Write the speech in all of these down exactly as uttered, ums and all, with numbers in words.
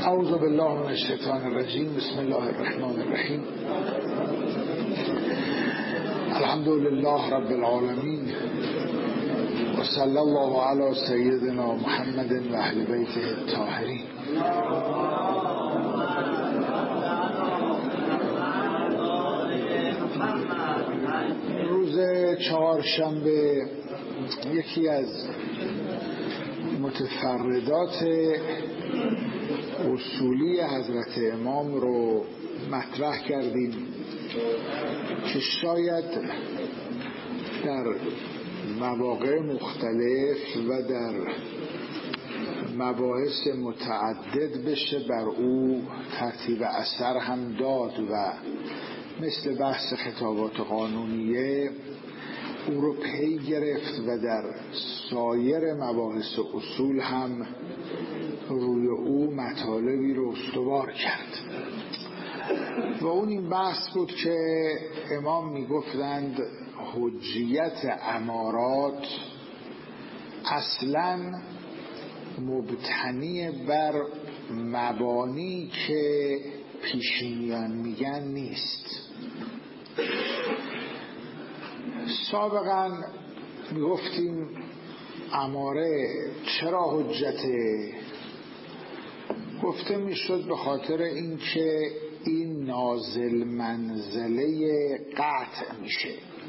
اعوذ بالله من الشیطان الرجیم. بسم الله الرحمن الرحیم. الحمد لله رب العالمین و صلی الله علی سیدنا محمد و اهل بیته الطاهرین. روز چهارشنبه یکی از متفردات اصولی حضرت امام رو مطرح کردیم که شاید در مواقع مختلف و در مباحث متعدد بشه بر او ترتیب اثر هم داد و مثل بحث خطابات قانونیه او رو پی گرفت و در سایر مباحث اصول هم روی او مطالبی رو استوار کرد و اون این بحث بود که امام میگفتند حجیت امارات اصلا مبتنی بر مبانی که پیشینیان میگن نیست. سابقا میگفتیم اماره چرا حجته؟ گفته میشد به خاطر اینکه این نازل منزله قطع میشه،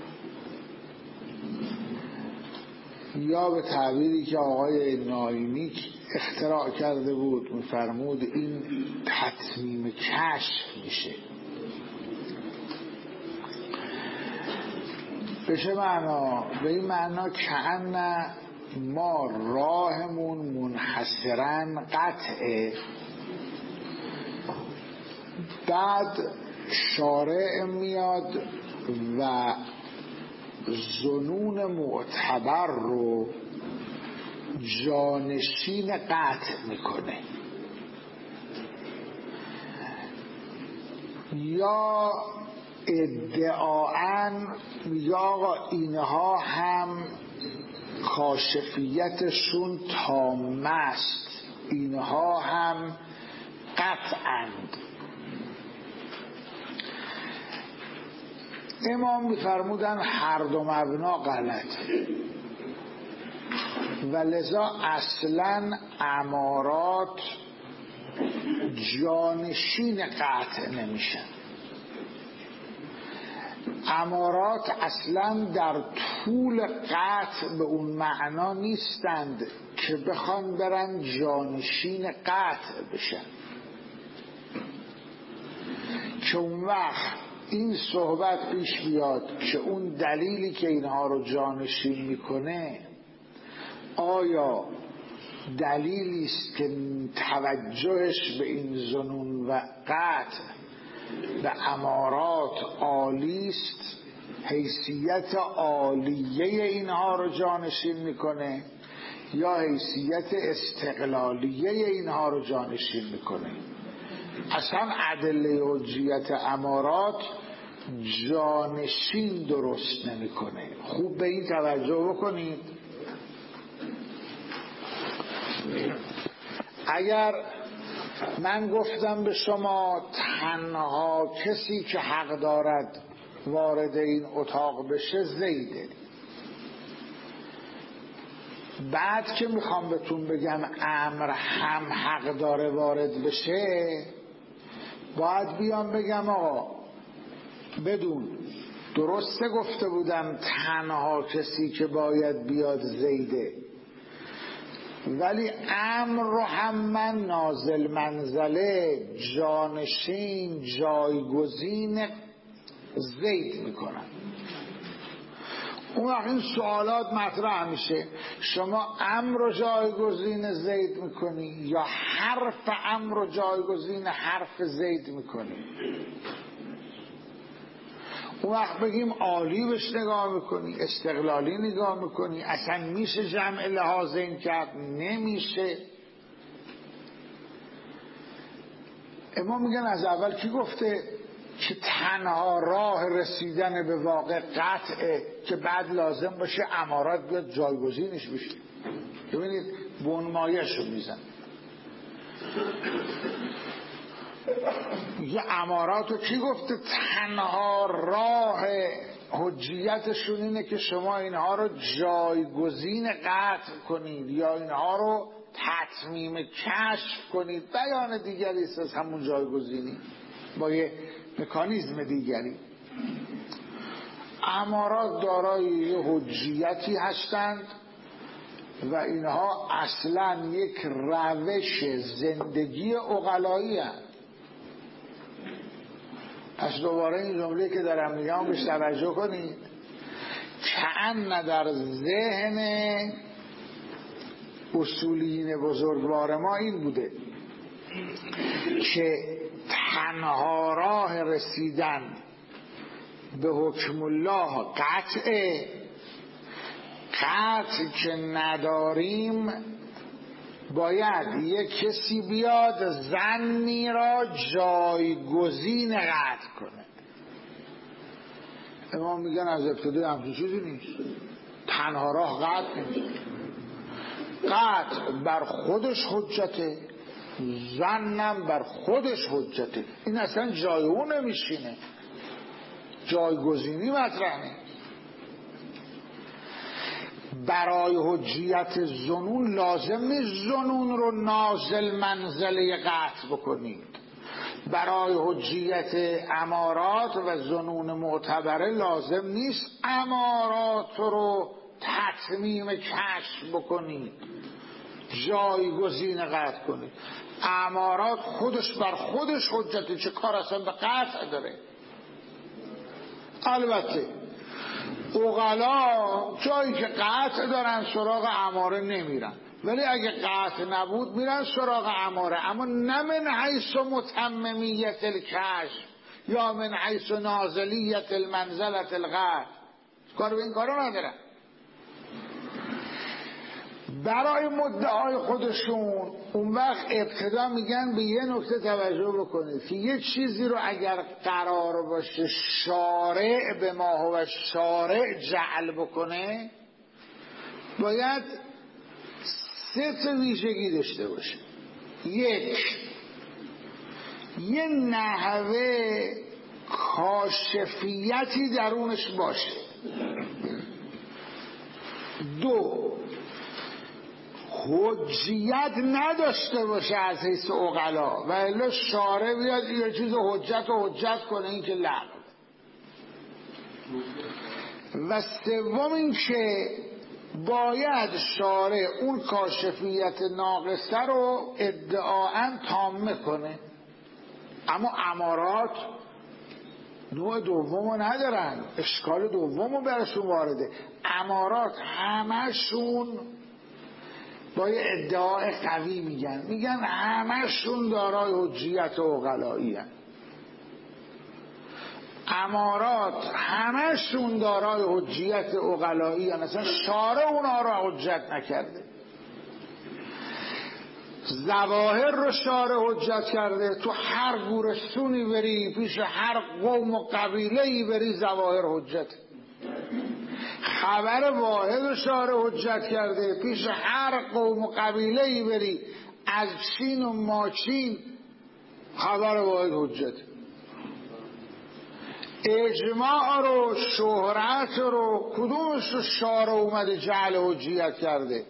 یا به تعبیری که آقای نایمی اختراع کرده بود میفرمود این تتمیم کشف میشه. به چه معنا؟ به این معنا که ان ما راهمون منحصرا قطعه، بعد شارع میاد و ظنون معتبر رو جانشین قطع میکنه، یا ادعاً میگه آقا اینها هم کاشفیتشون تام است، اینها هم قطعند. امام میفرمودن هر دو مبنا غلطه و لذا اصلا امارات جانشین قطع نمیشن. امارات اصلا در طول قطع به اون معنا نیستند که بخوان برن جانشین قطع بشن، که اون وقت این صحبت پیش بیاد که اون دلیلی که اینها رو جانشین میکنه آیا دلیلی است که توجهش به این ظنون و قطع به امارات عالی است، حیثیت عالیه اینها رو جانشین میکنه، یا حیثیت استقلالیه اینها رو جانشین میکنه. اصلا ادله حجیت امارات جانشین درست نمیکنه. خوب به این توجه بکنید. اگر من گفتم به شما تنها کسی که حق دارد وارد این اتاق بشه زیده، بعد که میخوام بهتون بگم امر هم حق داره وارد بشه، باید بیام بگم آقا بدون درسته گفته بودم تنها کسی که باید بیاد زیده، ولی امر رو هم من نازل منزله جانشین جایگزین زید میکنم. اون وقت این سوالات مطرح میشه، شما امر رو جایگزین زید میکنی یا حرف امر رو جایگزین حرف زید میکنی؟ اون وقت بگیم عالی بهش نگاه میکنی، استقلالی نگاه میکنی، اصلا میشه جمع لحاظین کرد؟ نمیشه. اما میگن از اول کی گفته که تنها راه رسیدن به واقع قطعه که بعد لازم باشه امارات بیاد جایگزینش بشه؟ ببینید بنمایش رو میزن. میگه امارات رو کی گفته تنها راه حجیتشون اینه که شما اینها رو جایگزین قطع کنید یا اینها رو تتمیم کشف کنید. بیان دیگری است از همون جایگزینی با یه مکانیزم دیگری. امارات دارای یه حجیتی هستند و اینها اصلا یک روش زندگی عقلایی هست. پس دوباره این جمله که دارم میگم بهش توجه کنید. کأن در ذهن اصولین بزرگوار ما این بوده که تنها راه رسیدن به حکم الله قطعه، قطع که نداریم باید یک کسی بیاد ظنی را جایگزین قطع کنه. امام میگن از ابتدا همچین چیزی نیست، تنها راه قطع نیست. قطع بر خودش حجته، ظنم بر خودش حجته. این اصلا جای اون نمیشینه، جایگزینی مطرح نیست. برای حجیت ظنون لازم نیست ظنون رو نازل منزله قطع بکنید. برای حجیت امارات و ظنون معتبره لازم نیست امارات رو تتمیم کشف بکنید، جایگزین قطع کنید. امارات خودش بر خودش حجته، چه کار اصلا به قطع داره؟ البته عقلا جایی که قطع دارن سراغ اماره نمیرن، ولی اگه قطع نبود میرن سراغ اماره، اما نه من حیث متممیت الکشف یا من حیث نازلیت المنزلت القطع. کار به این کارو ندارن. برای مدعای خودشون اون وقت ابتدا میگن به یه نکته توجه بکنید که یه چیزی رو اگر قرار باشه شارع به ما هو شارع جعل بکنه باید سه تا ویژگی داشته باشه. یک، یه نحوه کاشفیتی درونش باشه. دو، حجیت نداشته باشه از حیث عقلا و الا شارع بیاد یه چیز حجت و حجت کنه، این که لغو. و سوم این که باید شارع اون کاشفیت ناقصه رو ادعااً تامه کنه. اما امارات نوع دومو ندارن، اشکال دومو برشون وارده. امارات همشون با یه ادعای قوی میگن میگن همشون دارای حجیت عقلایی هستند. امارات همشون دارای حجیت عقلایی هستند، اصلا شارع اونا رو حجت نکرده. ظواهر رو شارع حجت کرده. تو هر گورستونی بری، پیش هر قوم و قبیله‌ای بری، ظواهر حجت. خبر واحد رو شارع حجت کرده. پیش هر قوم و قبیله‌ای بری، از چین و ماچین، خبر واحد حجت. اجماع رو، شهرت رو، کدومش رو شارع اومده جعل حجیت کرده؟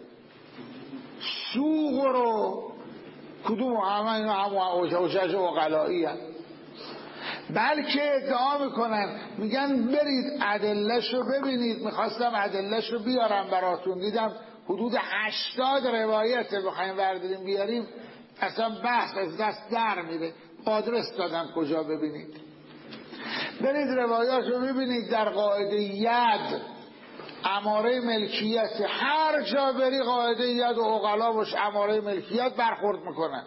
سوق رو، کدوم؟ همه اینا هم حجج عقلایی هست. بلکه ادعا میکنن میگن برید ادله‌ش رو ببینید. میخواستم ادله‌ش رو بیارم براتون، دیدم حدود هشتاد روایت بخوایم برداریم بیاریم اصلا بحث از دست در میره. آدرس دادم کجا ببینید. برید روایات رو ببینید. در قاعده ید، اماره ملکیت، هر جا بری قاعده ید و عقلا باش اماره ملکیت برخورد میکنن.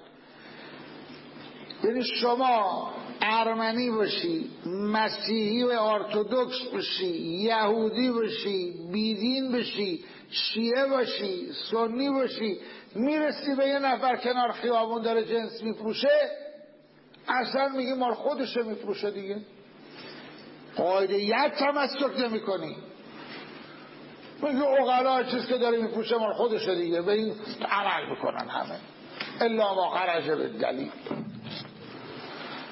یعنی شما ارمنی باشی، مسیحی و ارتدوکس باشی، یهودی باشی، بیدین باشی، شیعه باشی، سنی باشی، میرسی به یه نفر کنار خیابون داره جنس میفروشه، اصلا میگی مال خودشه میفروشه دیگه. قاعده ید تمسک نمی کنی، میگه عقلا چیز که داره میفروشه مال خودشه دیگه، به این عمل میکنن همه الا ما خرج بالدلیل.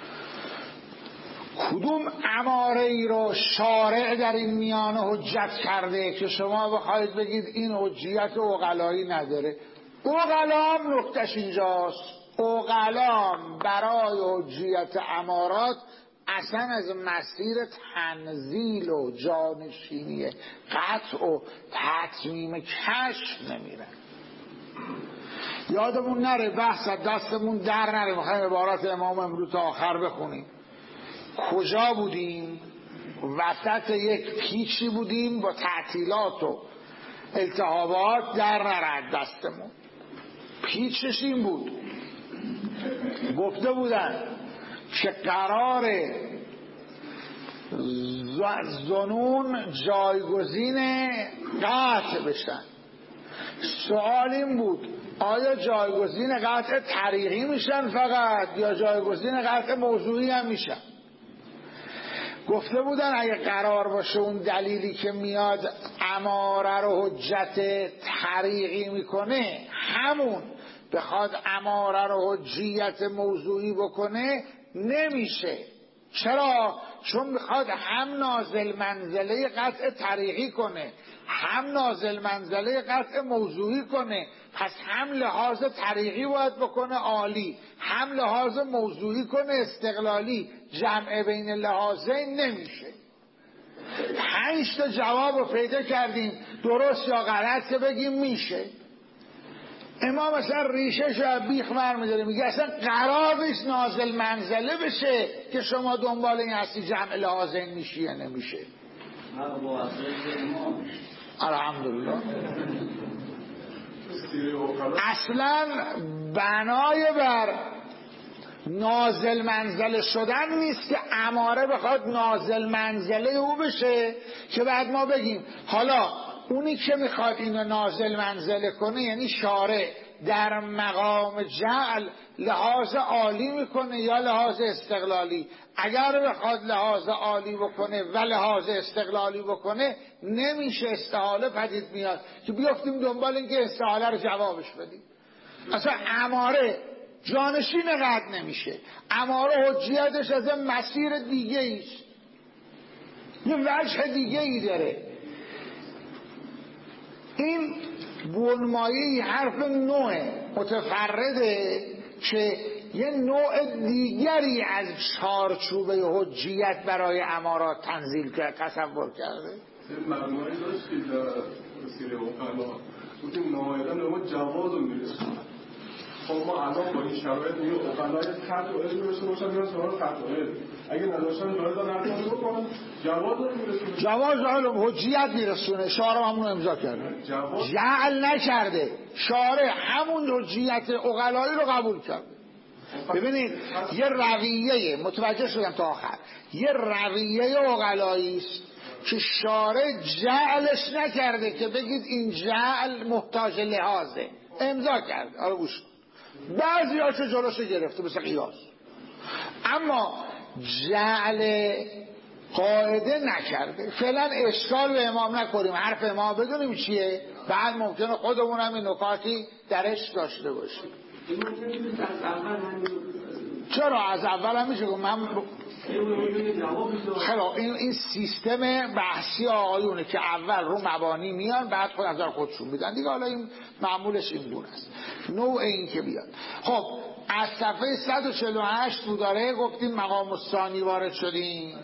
کدوم اماره ای رو شارع در این میانه حجت کرده که شما بخواید بگید این حجیت عقلایی نداره؟ عقلام نکتش اینجاست. عقلام برای حجیت امارات اصلا از مسیر تنزیل و جانشینی قطع و تطمیم کشف نمیرن. یادمون نره، بحث دستمون در نره، میخوایم عبارات امام امروز تا آخر بخونیم. کجا بودیم؟ وسط یک پیچی بودیم با تعطیلات و التهابات، در نرد دستمون. پیچش این بود، گفته بودن که قرار ظنون جایگزین قطع بشن. سوال این بود آیا جایگزین قطع طریقی میشن فقط یا جایگزین قطع موضوعی هم میشن؟ گفته بودن اگه قرار باشه اون دلیلی که میاد اماره رو حجت طریقی میکنه همون بخواد اماره رو حجیت موضوعی بکنه، نمیشه. چرا؟ چون میخواد هم نازل منزله قطع طریقی کنه، هم نازل منزله قطع موضوعی کنه. پس هم لحاظ طریقی باید بکنه عالی، هم لحاظ موضوعی کنه استقلالی. جمع بین لحاظین نمیشه. پنج تا جواب رو پیدا کردیم، درست یا غلط که بگیم میشه. امام اصلا ریشه شو بیخ برمی‌داره، میگه اصلا قرار نیست نازل منزله بشه که شما دنبال این هستی جمع لحاظین میشی یا نمیشه. الحمدلله. اصلا بنای بر نازل منزله شدن نیست که اماره بخواد نازل منزله او بشه که بعد ما بگیم حالا اونی که میخواد اینو نازل منزله کنه یعنی شارع در مقام جعل لحاظ عالی میکنه یا لحاظ استقلالی. اگر بخواد لحاظ عالی بکنه و لحاظ استقلالی بکنه نمیشه، استحاله پدید میاد که بیافتیم دنبال این که استحاله رو جوابش بدیم. اصلا اماره جانشین قطع نمیشه. اماره حجیتش از مسیر دیگه ایست، یه وجه دیگه ای داره. این بنمایه حرف نوع متفرده که یه نوع دیگری از چارچوبه حجیت برای امارات تنزیل کرد، تصور کرده. معنایی داشت که در سیره اقلا بودیم نمایدن نمو جواز رو میرسون. خب ما الان با این شرایط میگه اقلای خط و علم برسون باشن میان سوال خط و علم اگه نداشتن جایدان ارکان رو کنن جواز رو میرسونه. جواز علم حجیت میرسونه. شارع همون امضا کرده، جعل نکرده. شارع همون حجیت اقلایی رو قبول کرده. ببینید یه رویه، متوجه شدم تا آخر، یه رویه اقلایی است که شارع جعلش نکرده که بگید این جعل محتاج لحاظه، امضا کرده. آره گوش بعضی هاشو جلوشو گرفته مثل قیاس، اما جعل قاعده نکرده. فعلا اشکال به امام نکنیم، حرف امام بدونیم چیه، بعد ممکنه خودمون هم این نکاتی درش داشته باشیم. چرا از اول هم میشه من خیلی این این سیستم بحثی آقایونه که اول رو مبانی میان بعد خود از خودشون میدن دیگه. حالا این معمولش این گونه است، نوع این که بیاد. خب از صفحه صد و چهل و هشت بود داره گفتیم مقام الثانی وارد شدیم،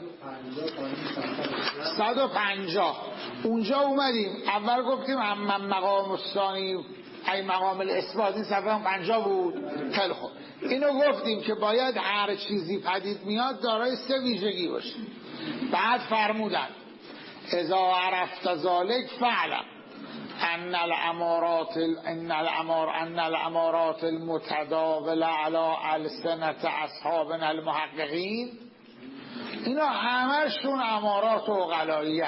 صد و پنجاه اونجا اومدیم. اول گفتیم اما مقام الثانی ای مقام الاثبات، این صفحه پنجاه بود. خیلی خوب اینو گفتیم که باید هر چیزی پدید میاد دارای سه ویژگی باشه. بعد فرمودن اذا عرفت ذلک فعلم ان الامارات ان الامار ان الامارات المتداوله علی السنه اصحابنا المحققین، اینا همشون امارات عقلاییه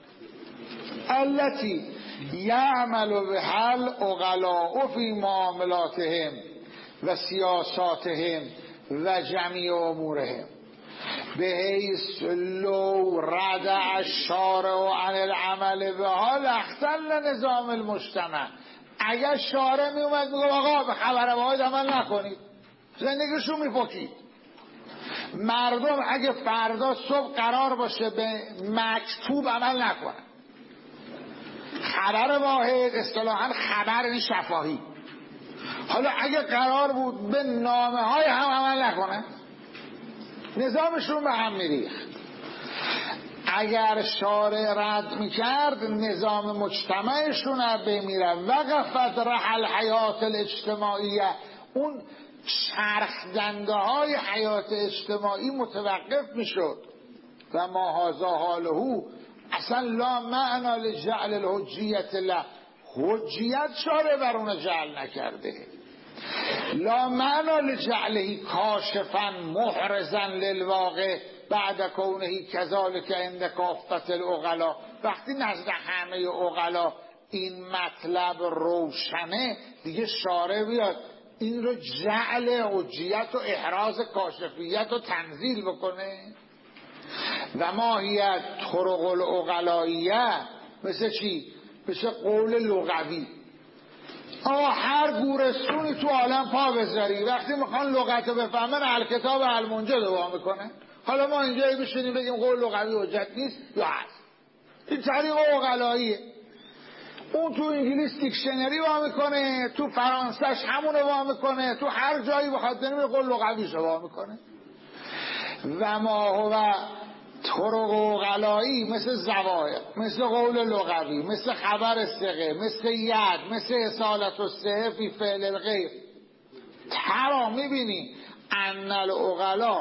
التي یعمل بحل عقلاء فی معاملاتهم و سیاساتهم و جمیع امورهم بحیث لو ردع الشارع عن العمل بها لاختل نظام المجتمع. اگر شارع می اومد میگه آقا به خبر واحد عمل نکنید، زندگیشون میپکید. مردم اگه فردا صبح قرار باشه به مکتوب عمل نکنن، خبر واحد اصطلاحاً خبر شفاهی، حالا اگه قرار بود به نامه های هم عمل نکنن نظامشون به هم میریخت. اگر شارع رد میکرد نظام مجتمعشون هم بمیره. وقفت رحل حیات الاجتماعیه، اون چرخدنده های حیات اجتماعی متوقف میشد. و ما هذا حاله اصلا لا معنی لجعل الحجیت له، حجیت شارع بر اون جعل نکرده. لا معنی لجعله کاشفا محرزا للواقع بعد کونه کذالک عند کافة العقلا. وقتی نزد همه عقلا این مطلب روشنه دیگه شارع بیاد این رو جعل حجیت و احراز کاشفیت و تنزیل بکنه. و ماهیت طرق العقلاییه مثل چی؟ مثل قول لغوی. آقا هر گورستونی تو عالم پا بذاری وقتی میخوان لغت رو بفهمن الکتاب المنجد رو میکنه. حالا ما اینجا بشینیم بگیم قول لغوی حجت نیست یا هست، این طریق عقلاییه. اون تو انگلیس دیکشنری وا میکنه، تو فرانسهش همونه وا میکنه، تو هر جایی بخواد بریم قول لغویش وا میکنه. و ما هو طرق عقلایی مثل زواهر، مثل قول لغوی، مثل خبر ثقه، مثل ید، مثل اصالت الصحه فی فعل الغیر. ترا میبینی ان العقلا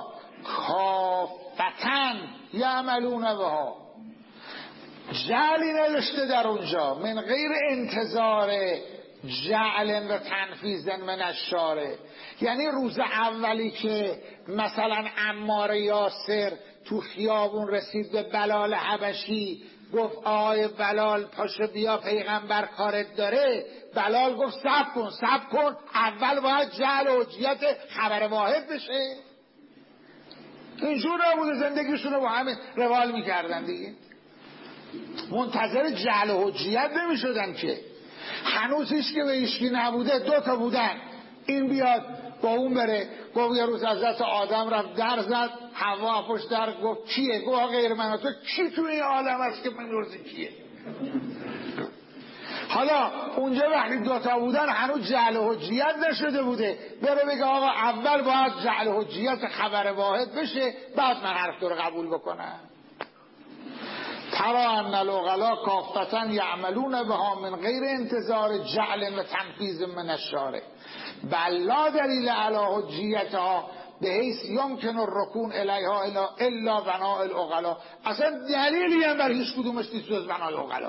کافتن یعملون بها، جعلی نداشته در اونجا من غیر انتظار جعل و تنفیذ من الشارع. یعنی روز اولی که مثلا عمار یاسر تو خیابون رسید به بلال حبشی گفت آی بلال پاشو بیا پیغمبر کارت داره، بلال گفت صبر کن صبر کن اول باید جعل و حجیت خبر واحد بشه. اینجور نبوده زندگیشون رو با همه روال میکردن دیگه، منتظر جعل و حجیت نمی شدن که. هنوز هیچ که به ایشکی نبوده، دو تا بودن، این بیاد با اون بره. گفت یه روز حضرت آدم رفت در زد، حوا پشت در گفت کیه؟ گفت غیر من. تو کی تو این عالم است که من روزی کیه؟ حالا اونجا وقتی دو تا بودن هنوز جعل و حجیت نشده بوده، بره بگه آقا اول باید جعل و حجیت خبر واحد بشه بعد من حرف تو رو قبول بکنم. ترا ان العقلا کافتن یعملون بها من غیر انتظار جعل و تنفیذ من الشارع بل لا دلیل علی حجیتها به حیث یمکن الرکون الیها الا بناء العقلا. اصلا دلیلی هم بر هیچ کدومش نیست جز بناء العقلا.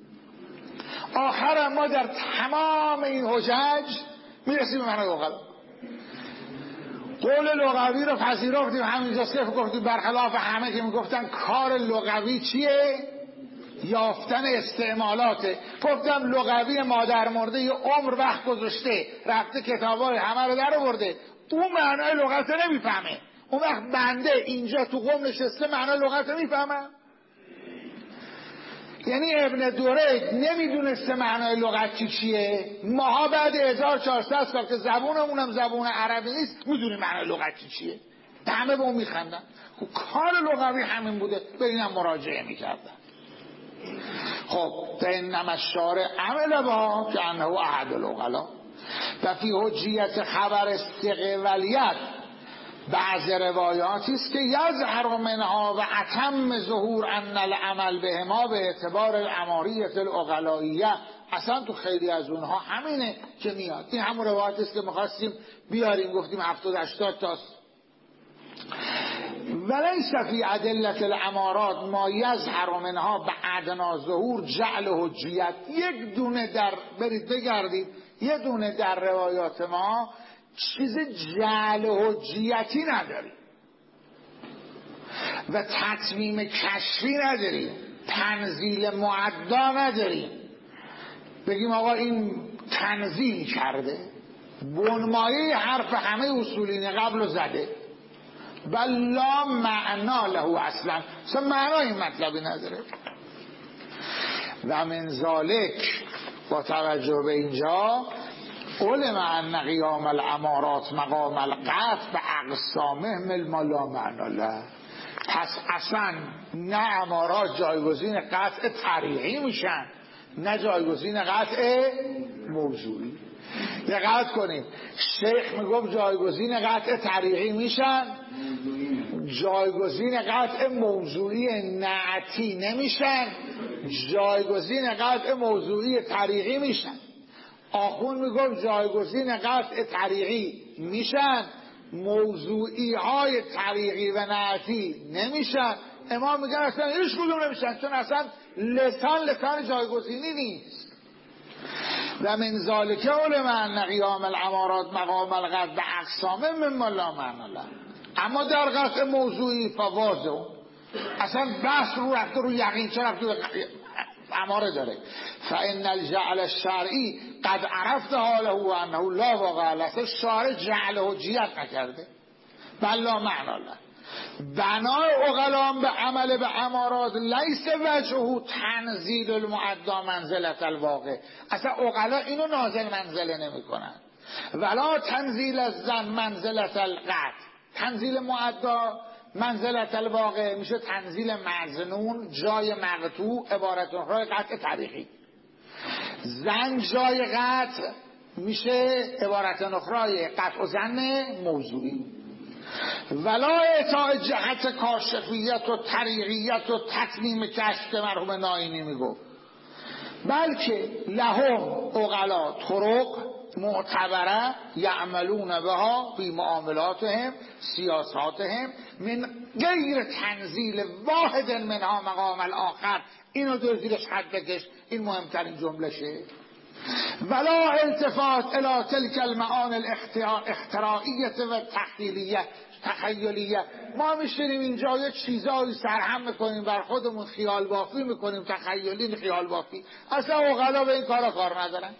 آخر ما در تمام این حجج میرسیم به بناء العقلا. قول لغوی رو پذیرفتیم، همینجا صرف گفتیم برخلاف همه که میگفتن کار لغوی چیه؟ یافتن استعمالاته. گفتم لغوی مادر مرده یه عمر وقت گذاشته رفته کتابای همه رو در آورده، اون معنای لغت رو نمیفهمه. اون وقت بنده اینجا تو قم نشسته معنای لغت رو میفهمم؟ یعنی ابن درید نمیدونسته معنای لغت چیه؟ ماها بعد هزار و چهارصد سال که زبونمونم زبون عربی نیست میدونیم معنای لغت چیه. همه به اون میخندن. کار لغوی همین بوده، به اینم مراجعه میکردن. خب فإنما الشارع عمل با که انه احد العقلا و فی حجیت خبر ثقه ولیت. بعض روایاتی است که یظهر منها و اتم ظهور ان العمل بهما به اعتبار الاماریه العقلاییه. اصلا تو خیلی از اونها همینه که میاد. این همون روایاتی است که می‌خواستیم بیاریم، گفتیم هفتاد هشتاد تاست. ولیس فی ادله الامارات ما یظهر منها به ادنا ظهور جعل حجیت. یک دونه در برید بگردید یه دونه در روایات ما چیز جعل حجیتی نداریم و تتمیم کشفی نداریم، تنزیل معدا نداریم بگیم آقا این تنزیل کرده بنمایه حرف همه اصولین قبل زده، بل لا معنا له اصلا، اصلا معنای این مطلبی نداره. و من ذالک با توجه به اینجا علم ان قیام الامارات مقام القطع به اقسامه مما لا معنی له. پس اصلا نه امارات جایگزین قطع طریقی میشن نه جایگزین قطع موضوعی. دقت کنید شیخ میگفت جایگزین قطع طریقی میشن، جایگزین قطع موضوعی نعتی نمیشن، جایگزین قطع موضوعی طریقی میشن. آخون میگفت جایگزین قطع طریقی میشن، موضوعی های طریقی و نعتی نمیشن. امام میگن اصلا هیچ کدوم نمیشن، چون اصلا لسان لسان جایگزینی نیست. و من ذالک علم ان قیام الامارات مقام القطع به اقسامه مما لا معنی له. اما در قطع موضوعی فواضع اصلا بحث رو رفته رو یقین، چه رفته اماره داره. فان الجعل الشرعی قد عرفت حاله و انه لا واقع له. شارع جعل حجیت نکرده بل لا معنی له. بنای عقلان به عمل به امارات لیس وجهه تنزیل المعدا منزلت الواقع. اصلا عقلا اینو نازل منزله نمی کنن. ولا تنزیل الظن منزلت القطع. تنزیل معدا منزلت الواقع میشه تنزیل مظنون جای مقطوع، عبارت اخرى قطع طریقی. ظن جای قطع میشه عبارت اخرى قطع و ظن موضوعی. ولا اعطاء جهت کاشفیت و طریقیت و تطمیم کشف که مرحوم ناینی میگو، بلکه لهم عقلا طرق معتبره یعملون بها فی معاملاتهم سیاساتهم من غیر تنزیل واحد منها مقام الاخر. اینو دو زیرش حد بکش، این مهمترین جمله شه. ولا التفات الى تلك المعانی الاخترائیه و تخیلیه تخیلیه. ما میشینیم اینجا یه چیزایی سرهم میکنیم بر خودمون، خیال بافی میکنیم، تخیلی خیال بافی. اصلا عقلا به این کارا کار ندارن.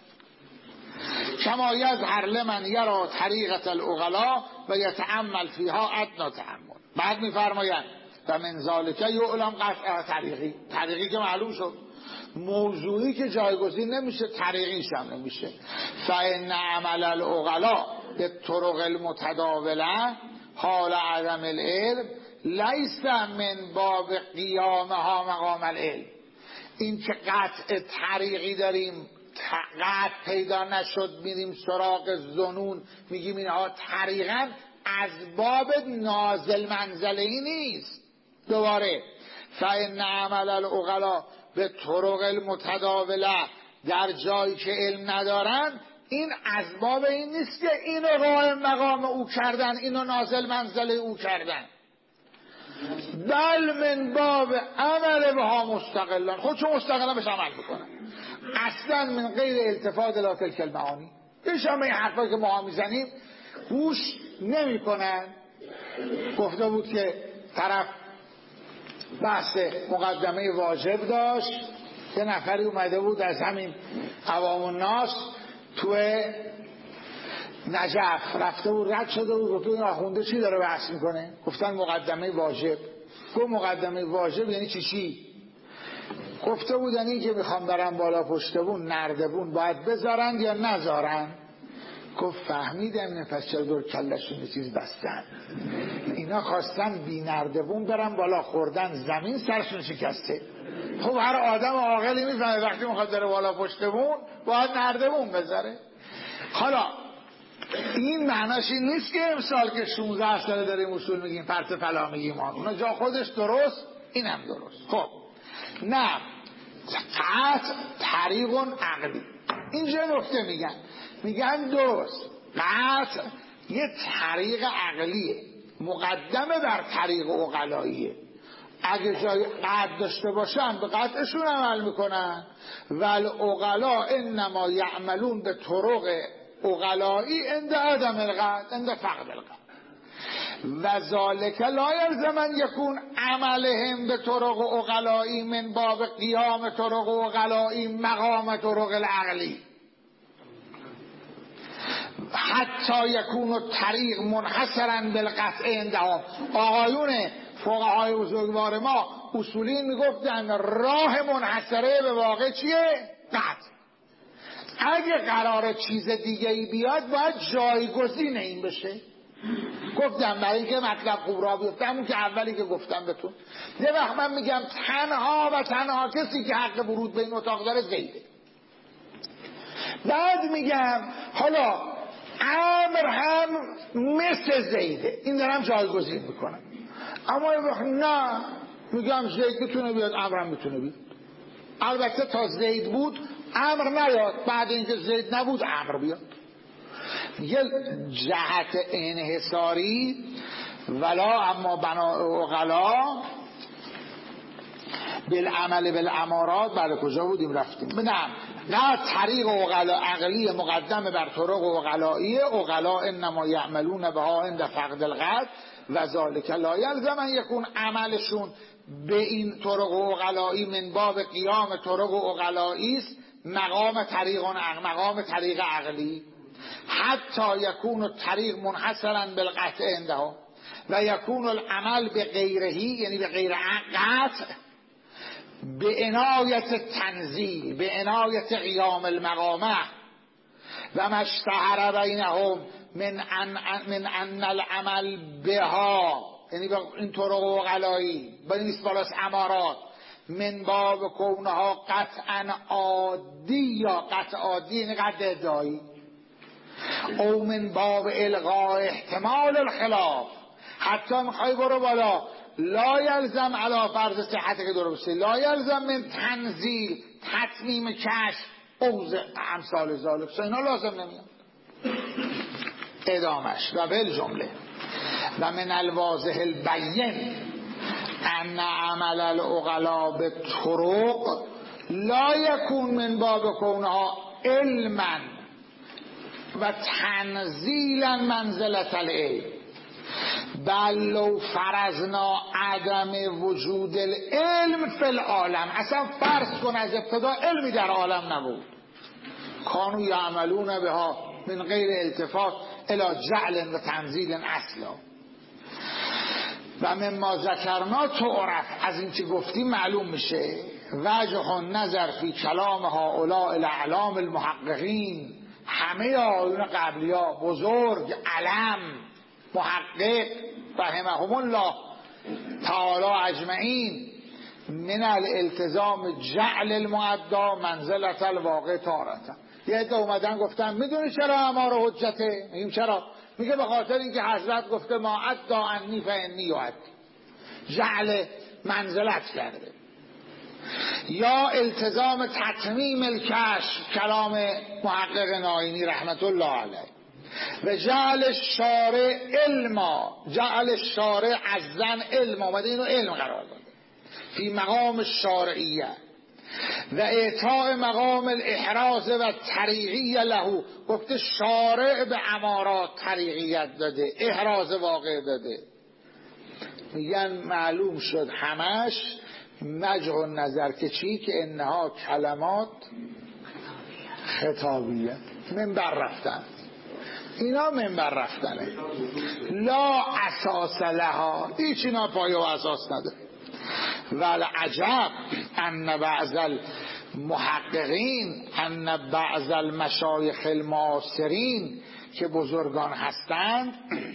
کما یظهر لمن یرا طریقة العقلا و یتأمل فیها ادنی تأمل. بعد میفرمایند و من ذالک یعلم قطع طریقی. طریقی که معلوم شد، موضوعی که جایگزین نمیشه طریقیش هم نمیشه. فإن عمل العقلا به طرق المتداوله حال عدم العلم لیس من باب قیامها مقام العلم. این که قطع طریقی داریم، قطع پیدا نشد میریم سراغ ظنون میگیم اینها طریقا، از باب نازل منزله ای نیست. دوباره فإن عمل العقلا به طرق المتداوله در جایی که علم ندارن، این از باب این نیست که اینو قائم مقام او کردن، اینو نازل منزله او کردن، بل من باب عمل بها مستقلان، خودشون مستقلا بهش عمل بکنن، اصلا من غیر التفات الی تلک المعانی. پیش همه این حرفایی که ما میزنیم گوش نمی کنن. گفته بود که طرف بحث مقدمه واجب داشت، یه نفری اومده بود از همین عوام الناس تو نجف رفته بود، رد شده بود، گفته این آخونده چی داره بحث میکنه؟ گفتن مقدمه واجب. گفت مقدمه واجب یعنی چی چی؟ گفته بود یعنی که میخوام برم بالا پشتبون نردبون باید بذارن یا نذارن؟ گفت فهمیدم، پس چرا دور کلشون چیز بستن؟ اینا خواستن بی نردبون برن بالا، خوردن زمین سرشون شکسته. خب هر آدم عاقلی میفهمه وقتی میخواد بره بالا پشتبون باید نردبون بذاره. حالا این معناش این نیست که امسال که شانزده ساله داریم اصول میگیم پرت فلا میگیم اونا جا خودش درست، این هم درست. خب نه، قطع طریق عقلی. اینجا نکته میگن میگن درست، قطع یه طریق عقلیه مقدمه بر طریق عقلاییه. اگه جای قطع داشته باشن به قطعشون عمل میکنن، ول عقلا انما یعملون به طرق عقلایی عند عدم القطع عند فقد القطع و ذالک لا یلزم ان یکون عملهم به طرق عقلایی من باب قیام طرق عقلایی مقام طرق العقلی حتی یکون الطریق منحصرا بالقطع عندهم. آقایون فقهای بزرگوار ما اصولین میگفتن راه منحصره به واقع چیه؟ قطع. اگه قراره چیز دیگه ای بیاد باید جایگزین این بشه. گفتم برای اینکه مطلب خوب را بیفته، همون که اولی که گفتم بهتون، یه وقت من میگم تنها و تنها کسی که حق ورود به این اتاق داره زیده. بعد میگم حالا عمر هم مثل زیده، این دارم جایگزین میکنم. اما یه وقت نه، میگم زید میتونه بیاد، عمر هم میتونه بیاد. البته تا زید بود عمر نیاد، بعد اینکه زید نبود عمر بیاد. یه جهت انحصاری ولا اما بنا اغلا بالعمل بالامارات. بعد کجا بودیم رفتیم؟ نه نه طریق اغلا عقلی مقدم بر طرق اغلایی. اغلا انما یعملون بها عند فقد القدر و ذالک لا یلزم ان یکون عملشون به این طرق اغلایی من باب قیام طرق اغلایی است، مقام طریق مقام طریق عقلی. حتی یکون الطریق منحصرا بالقطع عندها و یکون العمل به غیرهی، یعنی به غیر قطع، به عنایت تنزیل، به عنایت قیام المقامه و مشتهر بینهم من ان من ان العمل بها، یعنی به این طرق اغلایی با این اسپالاس امارات، من باب کونها قطعا عادی یا قطع عادی، یعنی قطع ادعایی، او من باب الغاء احتمال الخلاف. حتی میخوای برو بالا، لا یلزم علی فرض صحت که درسته، لا یلزم من تنزیل تتمیم کشف اوز امثال ذالک، اینا لازم نمیاد. ادامش و بالجمله و من الواضح البین ان عمل العقلاء بالطرق لا یکون من باب کونها علما و تنزیلا منزلت العلم، بل لو فرضنا عدم وجود العلم فی العالم، اصلا فرض کن از ابتدا علمی در عالم نبود، کانوا یعملون بها من غیر التفات الی جعل و تنزیل اصلا. و مما ذکرنا تعرف، از این که گفتیم معلوم میشه وجه نظر فی کلام هؤلاء الاعلام المحققین، همه آیون قبلی ها بزرگ علم محقق رحمهم الله تعالی اجمعین، من الالتزام جعل المعدا منزلت الواقع تارتا. یه عده اومدن گفتن میدونی چرا امار حجته؟ میگیم چرا؟ میگه به خاطر اینکه حضرت گفته ما عدا انی فانی یعد، جعل منزلت کرده. یا التزام تتمیم الکشف، کلام محقق ناینی رحمت الله علیه، و جعل شارع علما، جعل شارع عزن علم، آمده اینو علم قرار داده فی مقام شارعیه، و اعطاء مقام الاحراز و طریقیه له، گفته شارع به امارات طریقیت داده، احراز واقع داده. میگن معلوم شد همش وجه نظر که چی؟ که انها کلمات خطابیه، منبر رفتن، اینا منبر رفتنه، لا اساس لها، هیچ اینا پایه و اساس نداره. ولی عجب ان بعض المحققین، ان بعض المشایخ المعاصرین که بزرگان هستند،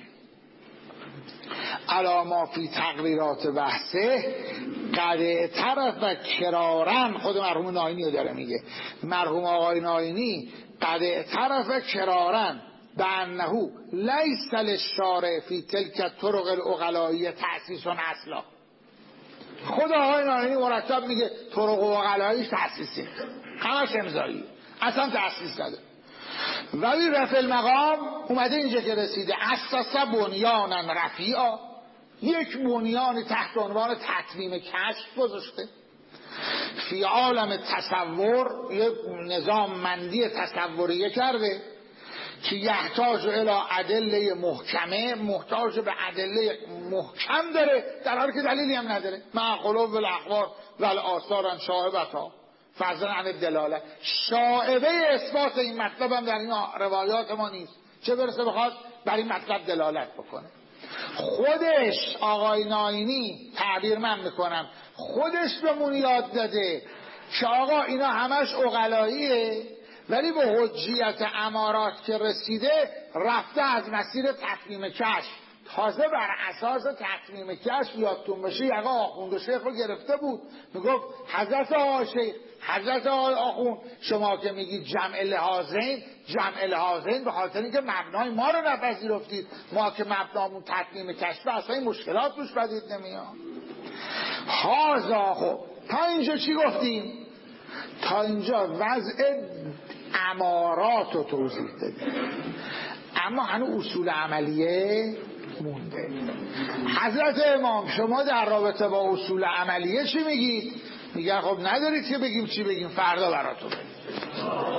علاما فی تقریرات بحثه قد اعترف و کرارن، خود مرحوم ناینی رو داره میگه، مرحوم آقای ناینی قد اعترف و کرارن به انه لیس للشارع فی تلک طرق العقلائیه تأسیس اصلا. خود آقای ناینی مرتب میگه طرق عقلائیش تأسیسی، همش امضایی، اصلا تأسیس نداره. ولی رفع المقام اومده اینجا که رسیده، اساس بنیانا رفیعا، یک بنیان تحت عنوان تتمیم کشف گذاشته. فی عالم تصور، یک نظام مندی تصوریه کرده که یحتاج الی ادله محکمه، محتاج به ادله محکم داره، در حالی که دلیلی هم نداره. مع قلوب الاخبار و الاثار شاهبتا فضلا عن الدلاله، شائبه اثبات این مطلب هم در این روایات ما نیست، چه برسه بخواد بر این مطلب دلالت بکنه. خودش آقای ناینی، تعبیر من میکنم، خودش بهمون یاد داده که آقا اینا همش عقلاییه ولی به حجیت امارات که رسیده رفته از مسیر تطمیم کشف. تازه بر اساس تطمیم کشف یادتون باشه یقه آخوند شیخ رو گرفته بود، میگفت حضرت آقا شیخ، حضرت آقای آخوند، شما که میگید جمع لحاظین، جمع لحاظین به خاطر اینکه مبنای ما رو نپذیرفتید، ما که مبنامون تطمیم کشف، اصلا این مشکلات توش بدید نمیاد. هازا خب تا اینجا چی گفتیم؟ تا اینجا وضع امارات رو توضیح دادیم، اما هنوز اصول عملیه مونده. حضرت امام شما در رابطه با اصول عملیه چی میگید؟ میگن خب ندارید که بگیم چی بگیم، فردا براتون بگیم.